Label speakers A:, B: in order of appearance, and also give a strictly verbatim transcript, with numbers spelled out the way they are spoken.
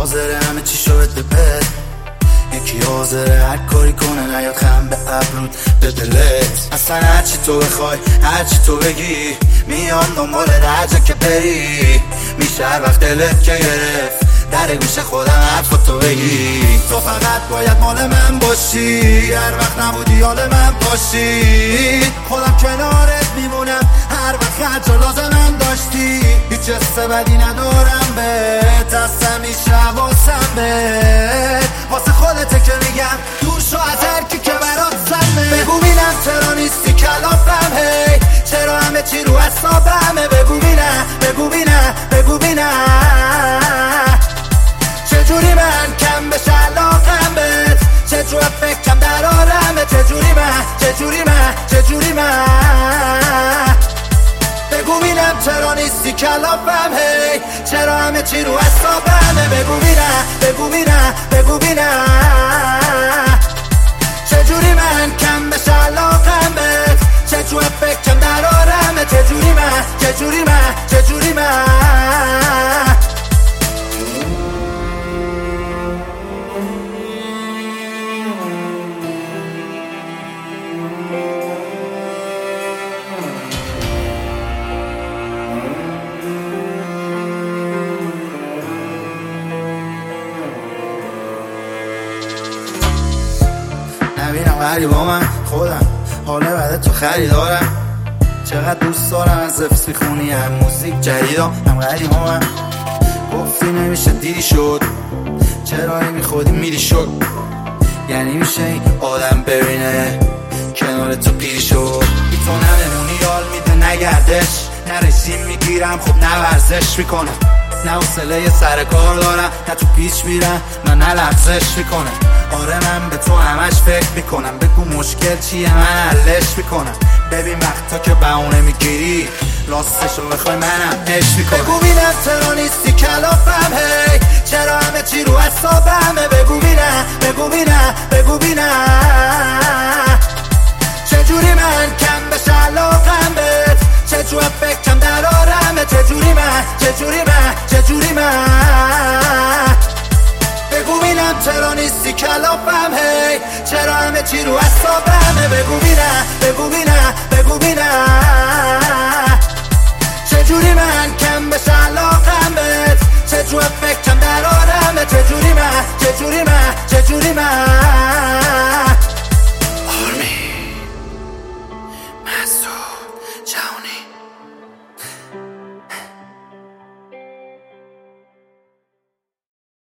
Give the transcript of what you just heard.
A: حاضره همه چی شو بده بد، یکی حاضره هر کاری کنه نیاد خم به ابرود به دلت. اصلا هرچی تو بخوای هرچی تو بگی میان دنبال هر جا که بری، میشه هر وقت دلت که گرفت در گوش خودم حرفا تو بگی. تو فقط باید مال من باشی، هر وقت نبودی حال من باشی، خودم کنارت میمونم هر وقت هر جا لازمم داشتی. هیچ حس بدی ندارم بهت، از همیشه حواسم بهت، واسه خودته که میگم دور شو از هر کی که برات سمه. بگو بینم چرا نیستی کلافم، هی چرا همه چی رو حسابمه. بگو بینم بگو بینم بگو بینم چجوری من کم بشه علاقم بهت، چجوری فکرم در آرمه، چجوری من چجوری من چجوری من. بگو بینم چرا نیستی کلافم، هی چرا همه چی رو حسابمه. بگو بینم بگو بینم بگو بینم چجوری من کم بشه علاقم بهت، چجوری فکرم در آرمه، چجوری من چجوری من چجوری من. نبینم غریبا من خودم حاله بعد تو خریدارم، چقدر دوست دارم از حفظ میخونی هم موزیک جدیدم. هم غریبا من گفتی نمیشه دیری شد، چرا نمیخودی میری شد، یعنی میشه این آدم ببینه کنار تو پیری شد. بی تو نمونی یال میده نگردش، نه رژیم میگیرم خب نه ورزش میکنم، نه حوصله سر کار دارم نه تو پیچ میرم نه نه لغزش میکنم. آره من به تو همش فکر میکنم، بگو مشکل چیه من حلش میکنم. ببین وقتا که بهونه میگیری راستشو بخوای منم عشق میکنم. بگو بینم چرا نیستی کلافم، هی چرا همه چی رو حسابمه. بگو بینم بگو بینم بگو بینم چجوری من کم بشه علاقم بهت، چجوری فکرم در آرمه، چجوری من چجوری من چجوری من. بگو بینم چرا نیستی کلافم، هی چرا همه چی رو حسابمه. بگو بینم